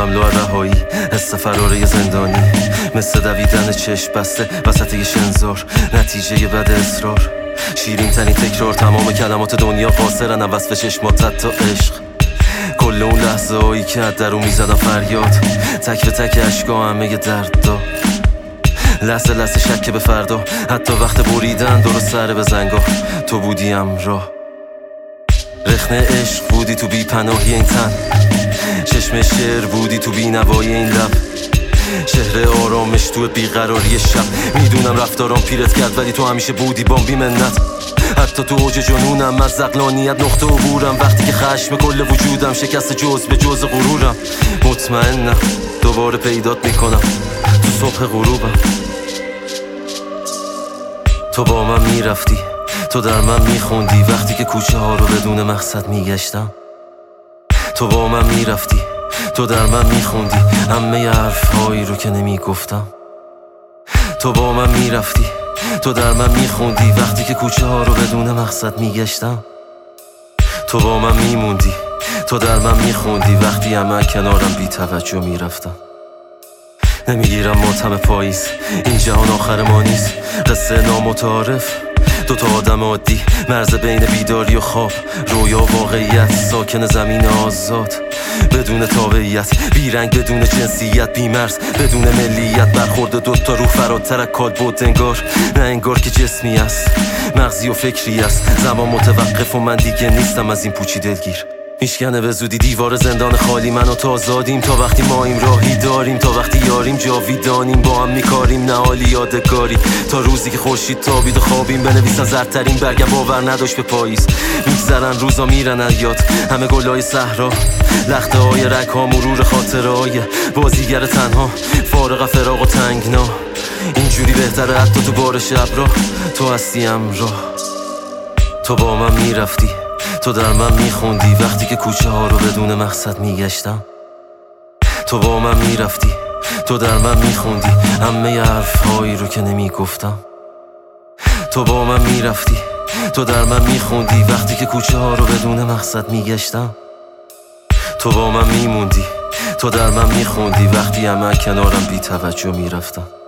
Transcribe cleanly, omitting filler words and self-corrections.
مملو رهایی، حس فراره زندانی، مثل دویدن چشم بسته وسط یه شنزار، نتیجه بد اصرار، شیرین ترین تکرار، تمام کلمات دنیا قاصرن از وصف چشمات حتی عشق. کل اون لحظه هایی که از درون میزدم فریاد، تک به تک اشکا همه دردا، لحظه لحظه شک به فردا، حتی وقت بریدن درست سر به زنگا تو بودی همراه. رخنه عشق بودی تو بی پناهی این تن، چشم شعر بودی تو بی نوایی این لب، شهر آرامش تو بیقراری شب. میدونم رفتارام پیرت کرد ولی تو همیشه بودی بام بی منت، حتی تو اوج جنونم از عقلانیت نقطه عبورم، وقتی که خشم کل وجودم شکست جز به جز غرورم. مطمئنم دوباره پیدات میکنم تو صبح غروبم. تو با من میرفتی، تو در من میخوندی وقتی که کوچه ها رو بدون مقصد میگشتم. تو با من میرفتی، تو در من میخوندی همه حرفهایی رو که نمیگفتم. تو با من میرفتی، تو در من میخوندی وقتی که کوچه ها رو بدون مقصد میگشتم. تو با من میموندی، تو در من میخوندی وقتی همه کنارم بی توجه میرفتم. نمیگیرم ماتم پاییز، این جهان آخر ما نیست، قصه نامتعارف، دوتا آدم عادی، مرز بین بیداری و خواب، رویا و واقعیت، ساکن زمین آزاد بدون تابعیت، بیرنگ بدون جنسیت، بیمرز بدون ملیت، برخورد دوتا روح فراتر از کالبد انگار، نه انگار که جسمی است، مغزی و فکری است. زمان متوقف و من دیگه نیستم از این پوچی دلگیر. میشکنه به زودی دیوار زندان خالی، من و تو آزادیم تا وقتی ما این راهی داریم، تا وقتی یاریم جاویدانیم، با هم میکاریم نهالی یادگاری، تا روزی که خورشید تابید و خوابیم بنویسن زرترین برگم باور نداشت به پاییز. میگذرن روزا میرن از یاد همه گلای صحرا، لخته های رگ ها، مرور خاطره های بازیگر تنها، فارغ از فراق و تنگنا. اینجوری بهتره حتی تو بار شب را تو هستی همراه. تو با من میرفتی، تو در من میخوندی وقتی که کوچه ها رو بدون مقصد میگشتم. تو با من میرفتی، تو در من میخوندی همه حرفهایی رو که نمیگفتم. تو با من میرفتی، تو در من میخوندی وقتی که کوچه ها رو بدون مقصد میگشتم. تو با من میموندی، تو در من میخوندی وقتی همه کنارم بی توجه میرفتم.